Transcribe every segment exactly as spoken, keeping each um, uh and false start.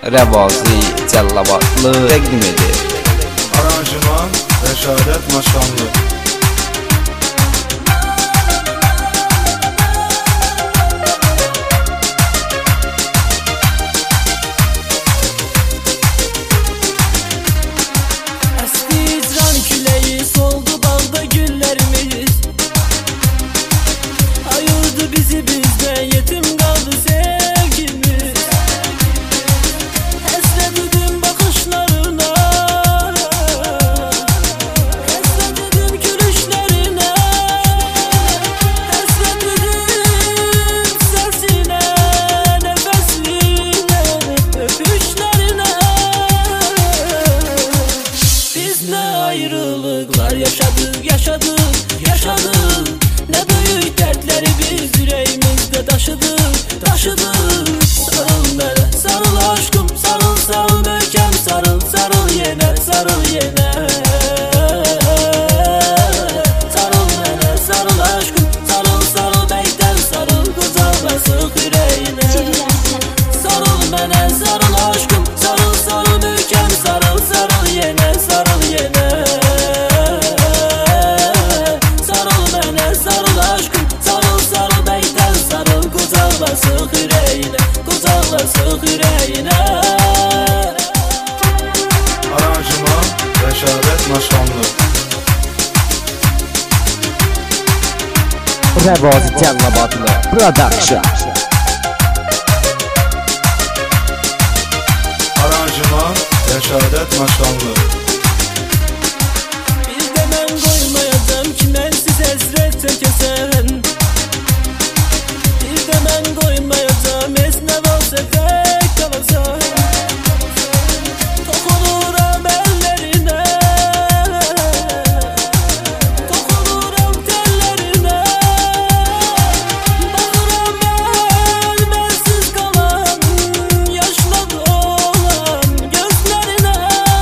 Rəvazi Cəllavadlı təqdim edir. Aranjman Rəşadət Maşanlı. Ayrılıklar yaşadık, yaşadık, yaşadık. Ne büyük dertleri biz yüreğimizde taşıdık, taşıdık. Sarıl bana, sarıl aşkım, sarıl sarıl möhkem, sarıl sarıl yine, sarıl yine. Sarıl bana, sarıl aşkım, sarıl sarıl beyten, sarıl güzel ve sık yüreğine. Sarıl bana, sarıl aşkım, sarıl sarıl möhkem, sarıl sarıl yine, sarıl yine. Sık yüreğine, kucakla sık yüreğine. Aranjman Rəşadət Maşanlı. Rəvazi Cəllavadlı Production. Aranjman Rəşadət Maşanlı. Bir de mən koymayacağım ki mənsiz həsrət çəkəsən. Bir de mən koymayacağım esnəv olsa tek kalasan. Dokunuram ellerine, dokunuram tellerine. Bakıram ben bensiz kalan, yaşla dolan gözlerine.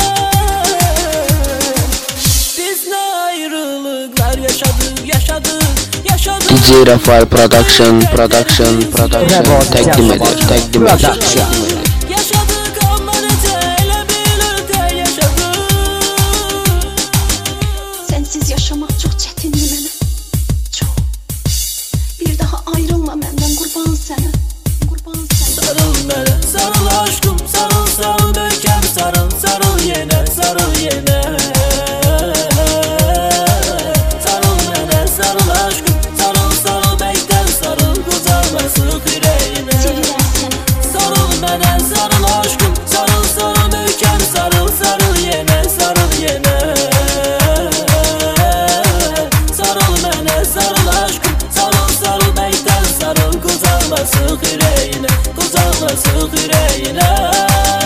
Biz ne ayrılıklar yaşadık, yaşadık, yaşadık. D J Rafael Production, Production, Production təqdim edir, təqdim edir. Yaşadık ama nece elə bil öte yaşadık. Sensiz yaşamak çok çətindir mənə, çok. Bir daha ayrılma məndən, qurban sənə, qurban sənə. Sarıl mənə, sarıl aşkım, sarıl sarıl möhkem, sarıl sarıl yenə, sarıl yenə. Sarıl mənə, sarıl aşkım, sarıl sarıl beyten, sarıl kucağıma sık yüreğine. Sarıl mənə, sarıl aşkım, sarıl sarıl möhkem, sarıl sarıl yenə, sarıl yenə. Sarıl mənə, sarıl aşkım, sarıl sarıl beyten, sarıl kucağıma sık yüreğine, kucağıma sık yüreğine.